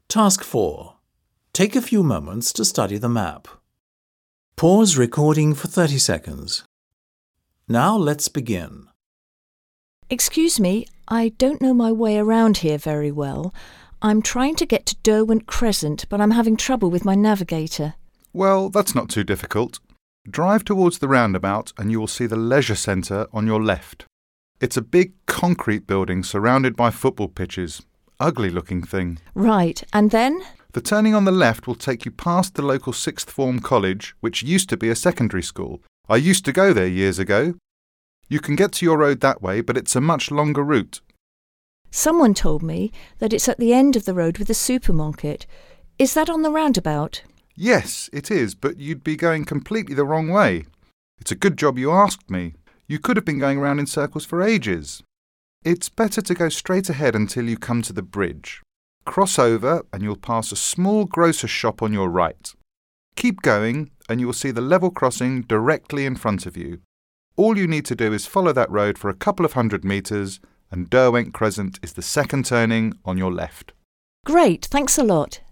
Task 4. Take a few moments to study the map. Pause recording for 30 seconds. Now let's begin. Excuse me, I don't know my way around here very well. I'm trying to get to Derwent Crescent, but I'm having trouble with my navigator. Well, that's not too difficult. Drive towards the roundabout and you will see the leisure centre on your left. It's a big concrete building surrounded by football pitches. Ugly looking thing. Right, and then? The turning on the left will take you past the local sixth form college, which used to be a secondary school. I used to go there years ago. You can get to your road that way, but it's a much longer route. Someone told me that it's at the end of the road with the supermarket. Is that on the roundabout? Yes, it is, but you'd be going completely the wrong way. It's a good job you asked me. You could have been going around in circles for ages. It's better to go straight ahead until you come to the bridge. Cross over and you'll pass a small grocer's shop on your right. Keep going and you will see the level crossing directly in front of you. All you need to do is follow that road for a couple of 100 metres and Derwent Crescent is the second turning on your left. Great, thanks a lot.